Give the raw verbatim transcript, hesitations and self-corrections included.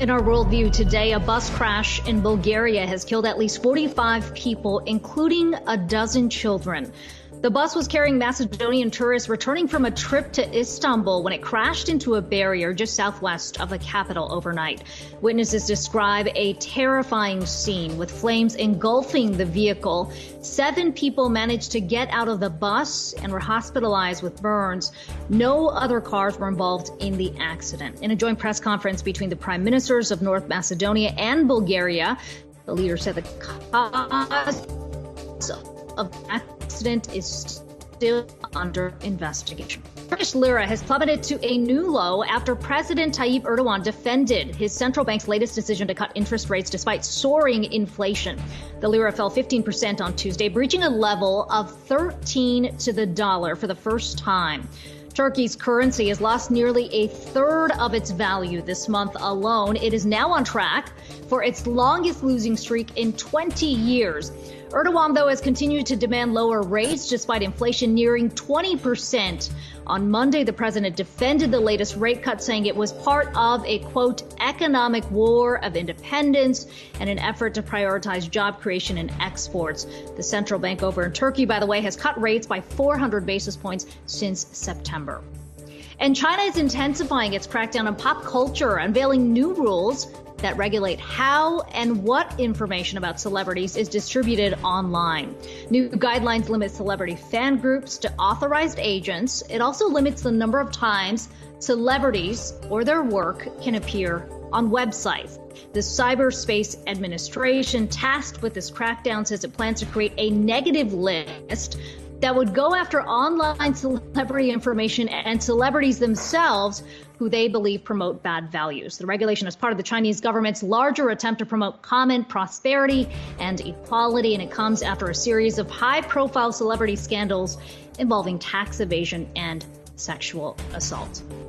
In our worldview today, a bus crash in Bulgaria has killed at least forty-five people, including a dozen children. The bus was carrying Macedonian tourists returning from a trip to Istanbul when it crashed into a barrier just southwest of the capital overnight. Witnesses describe a terrifying scene with flames engulfing the vehicle. Seven people managed to get out of the bus and were hospitalized with burns. No other cars were involved in the accident. In a joint press conference between the prime ministers of North Macedonia and Bulgaria, the leader said the cause of the accident is still under investigation. Turkish lira has plummeted to a new low after President Tayyip Erdogan defended his central bank's latest decision to cut interest rates despite soaring inflation. The lira fell fifteen percent on Tuesday, breaching a level of thirteen to the dollar for the first time. Turkey's currency has lost nearly a third of its value this month alone. It is now on track for its longest losing streak in twenty years. Erdogan, though, has continued to demand lower rates despite inflation nearing twenty percent. On Monday, the president defended the latest rate cut, saying it was part of a, quote, economic war of independence and an effort to prioritize job creation and exports. The central bank over in Turkey, by the way, has cut rates by four hundred basis points since September. And China is intensifying its crackdown on pop culture, unveiling new rules that regulate how and what information about celebrities is distributed online. New guidelines limit celebrity fan groups to authorized agents. It also limits the number of times celebrities or their work can appear on websites. The Cyberspace Administration, tasked with this crackdown, says it plans to create a negative list that would go after online celebrity information and celebrities themselves who they believe promote bad values. The regulation is part of the Chinese government's larger attempt to promote common prosperity and equality, and it comes after a series of high-profile celebrity scandals involving tax evasion and sexual assault.